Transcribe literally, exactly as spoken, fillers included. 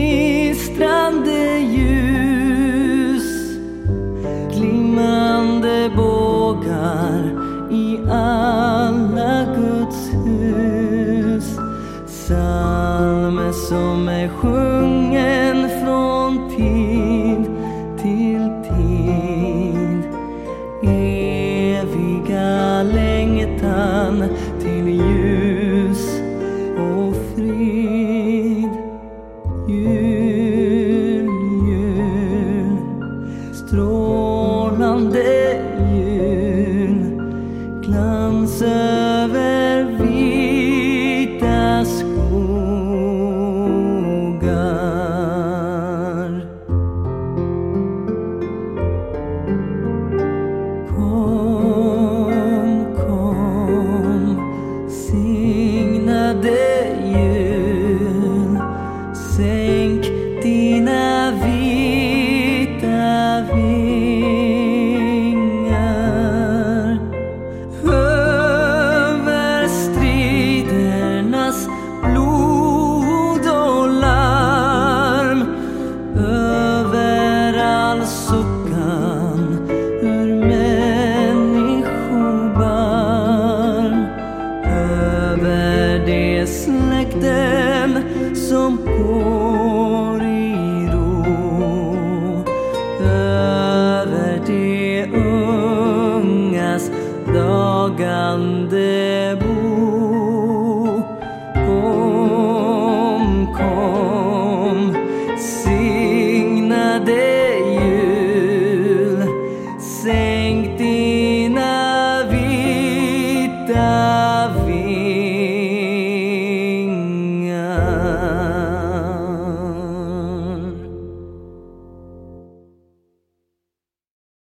gnistrande ljus, glimmande bågar i alla Guds hus. Psalmer som är sjungen från tid till tid, eviga längtan till ljus och frid. Jul, jul, strålande jul, glans över vita skogar. Kom, kom, signade jul, sänk dina vita vingar över stridernas blod och larm, över all suckan ur människobarm, över de släkten som går i ro, över de ungas dagande bo. Kom, kom,